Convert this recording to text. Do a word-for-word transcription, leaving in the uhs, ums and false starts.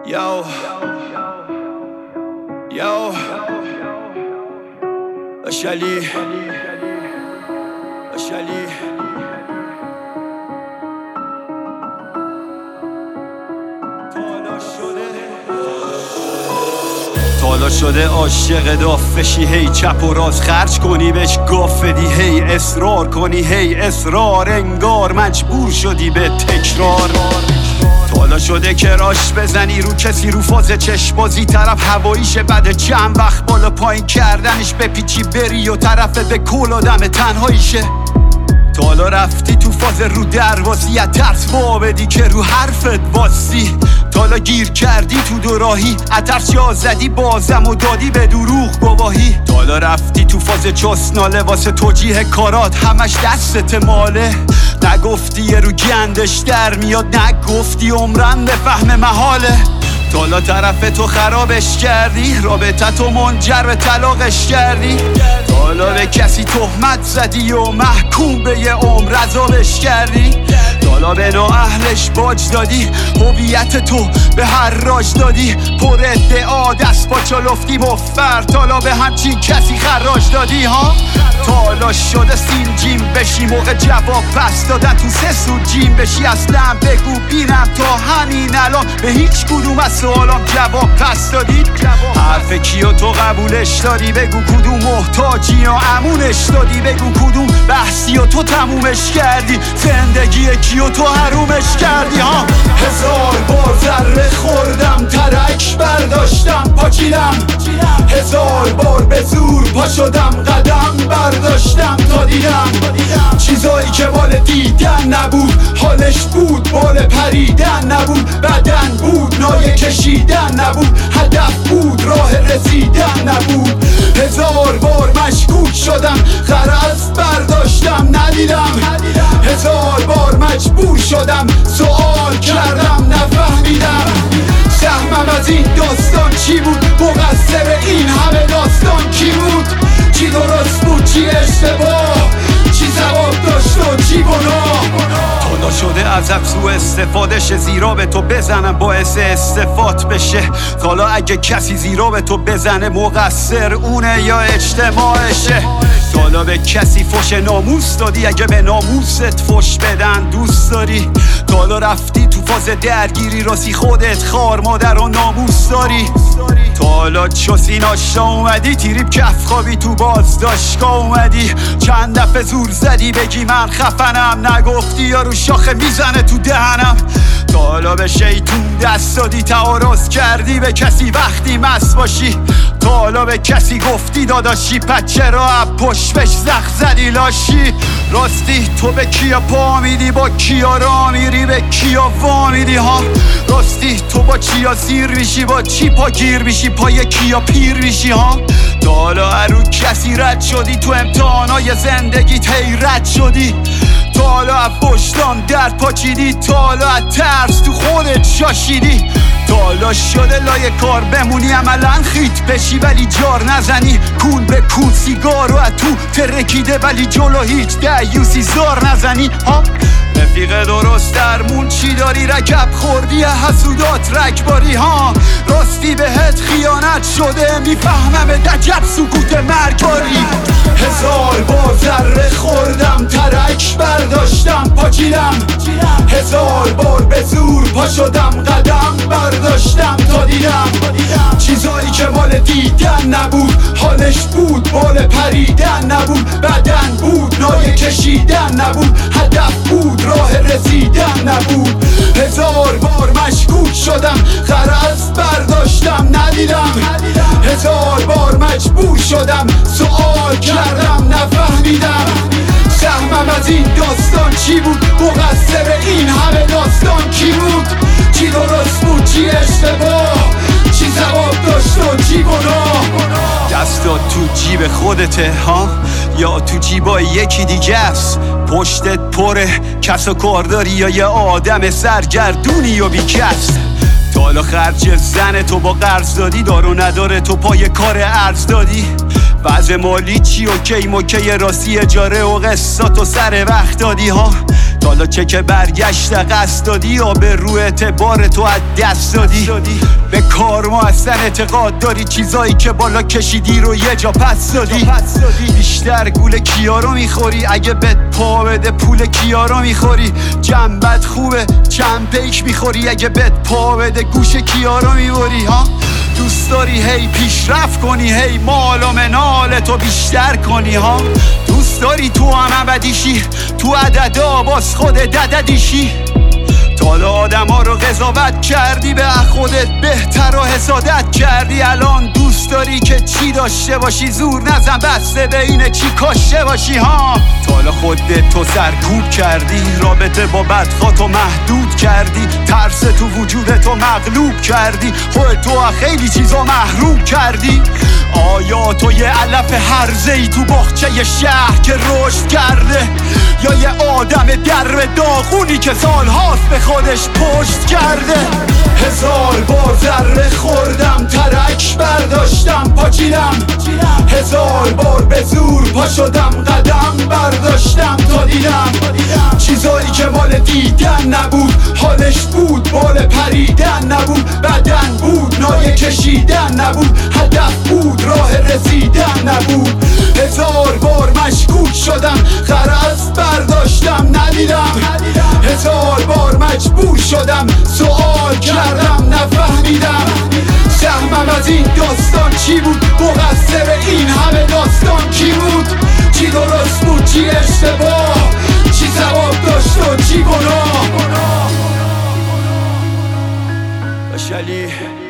Yo, yo, اشالی اشالی تالا شده عاشق دافشی، هی چپ و راست خرج کنی بهش گاف بدی، هی اصرار کنی هی اصرار، انگار مجبور شدی به تکرار. تالا شده کراش بزنی رو کسی، رو فاز چشم بازی طرف هواییشه، بعد چند وقت بالا پایین کردنش بپیچی بری و طرف به کل آدم تنهاییشه. تالا رفتی تو فاز رو درواسی، از ترس وابدی که رو حرفت واسی. تالا گیر کردی تو دوراهی، از ترس یا زدی بازم و دادی به دروغ گواهی. تالا رفتی تو فاز چسناله واسه توجیه کارات، همش دستت ماله. نگفتی یه رو گندش در میاد، نگفتی عمرم به فهم محاله. تالا طرف تو خرابش کردی، رابطه تو منجر به طلاقش کردی. تالا به کسی تهمت زدی و محکوم به یه عمر عذابش کردی. تالا به نااهلش باج دادی، هویت تو به هر راج دادی. پر ادعا دست با چالفتی مفر، تالا به همچین کسی خراج دادی ها. تالا شده سین جیم بشی، موقع جواب پس دادن تو سه سود جیم بشی. اصلا بگو بینم تا همین الان به هیچ کدوم از سوالام جواب پس دادی. حرف کیو تو قبولش داری، بگو کدوم محتاجی یا امونش دادی. بگو کدوم بحثی و تو تمومش کردی، زندگی کیو تو حرومش کردی ها. هزار بار ذره خوردم، ترک برداشتم پاچیدم. هزار بار به زور پا شدم، قدم برداشتم تا دیدم چیزایی که مال دیدن نبود. حالش بود بال پریدن نبود، بدن بود نایه کشیدن نبود، هدف بود راه رسیدن نبود. هزار بار مشکوک شدم، غرض برداشتم ندیدم. هزار بار مجبور شدم، سوال کردم نفهمیدم. سهمم از این داستان چی بود؟ مقصر این همه داستان کی بود؟ چی درست بود چی اشتباه؟ چی ثواب داشت و چی گناه؟ تالا شده ازت سوء استفاده شه، زیرا به تو بزنم باعث استفاده بشه. تالا اگه کسی زیرا به تو بزنه، مقصر اونه یا اجتماعشه. تالا به کسی فوش ناموس دادی، اگه به ناموست فوش بدن دوست داری. تالا رفتی تو فاز درگیری، راستی خودت خار مادر و ناموس داری. تالا چوسی ناشتا اومدی، تیریب کف خوابی تو بازداشتگاه اومدی. چند دفعه زور زدی بگی من خفنم، نگفتی یا رو شاخه میزنه تو دهنم. تالا به شیطون دست دادی، تعارض کردی به کسی وقتی مست باشی. تالا به کسی گفتی داداشی، پس چرا اب پشت بهش زخ زدی لاشی. راستی تو به کیا پا میدی، با کیا را میری، به کیا وا میدی ها. راستی تو با چیا سیر میشی، با چی پا گیر میشی، پای کیا پیر میشی ها. تالا هرو کسی رد شدی، تو امتحانای زندگیت هی رد شدی. تالا از وجدان درد پاچیدی، تالا از ترس تو خودت شاشیدی. تالا شده لای کار بمونی، عملا خیت بشی ولی جار نزنی. کون به کون سیگارو از تو ترکیده، ولی جلو هیچ دیوسی زار نزنی ها. رفیق درست درمون چی داری؟ رکب خوردی حسودات رکباری ها. راستی بهت خیانت شده، میفهمم دجب سکوت مرگاری. هزار بار ذره خوردم، ترک برداشتم پاچیدم. هزار بار به زور پا شدم، قدم برداشتم تا دیدم چیزایی که مال دیدن نبود. حالش بود بال پریدن نبود، بدن بود نایه کشیدن نبود، هدف بود راه رسیدن نبود. هزار بار مشکوک شدم، غرض برداشتم ندیدم. هزار بار مجبور شدم، سوال کردم نفهمیدم. سهمم از این داستان چی بود؟ مقصر این همه داستان کی بود؟ چی درست بود چی اشتباه؟ چی ثواب داشت و چی گناه؟ دستات تو جیب خودته ها، یا تو جیبای یکی دیگه است؟ پشتت پره کس و کار داری، یا یه آدم سرگردونی و بیکس؟ تالا خرج زن تو با قرض دادی، دار و نداره تو پای کار ارز دادی. وضع مالی چی و کی مکی، راستی اجاره و قسطات و سر وقت دادی ها. تالا چه که برگشت قصد دادی یا به رو اعتبار تو از دست دادی؟ به کار ما اصلا اعتقاد داری چیزایی که بالا کشیدی رو یه جا پس دادی؟ بیشتر گول کیا رو میخوری اگه بهت پا بده پول کیا رو میخوری؟ جنبت خوبه چند پیک میخوری اگه بهت پا بده گوش کیا رو میبری؟ ها دوست داری هی پیشرفت کنی هی مال و منال تو بیشتر کنی؟ ها دوست داری تو هم ابدیشی تو عددا باز خود دددیشی؟ تالا آدم ها رو قضاوت کردی به خودت بهتر و حسادت کردی الان دوست داری که چی داشته باشی زور نزن بسته به اینه چی کاشته باشی؟ ها تالا خودت تو سرکوب کردی رابطه با بدخواتو محدود کردی ترس تو وجودتو مغلوب کردی خودت تو خیلی چیزا محروم کردی آیا تو یه علف هرزه‌ای تو باغچه شهر که رشد کرده یا یه آدم در داغونی که سالهاست به خودش پشت کرده؟ هزار بار ذره خوردم ترک برداشتم پاچیدم هزار بار به زور پا شدم قدم برداشتم تا دیدم چیزایی که مال دیدن نبود حالش بود بال پریدن نبود بدن بود نایه کشیدن نبود هدف بود راه رسیدن نبود هزار بار مشکوک شدم غرض برداشتم ندیدم هزار بار مجبور شدم سوال کردم نفهمیدم سهمم از این داستان چی بود مقصر این همه داستان کی بود چی درست بود چی اشتباه چی ثواب داشت و چی گناه؟ باش علی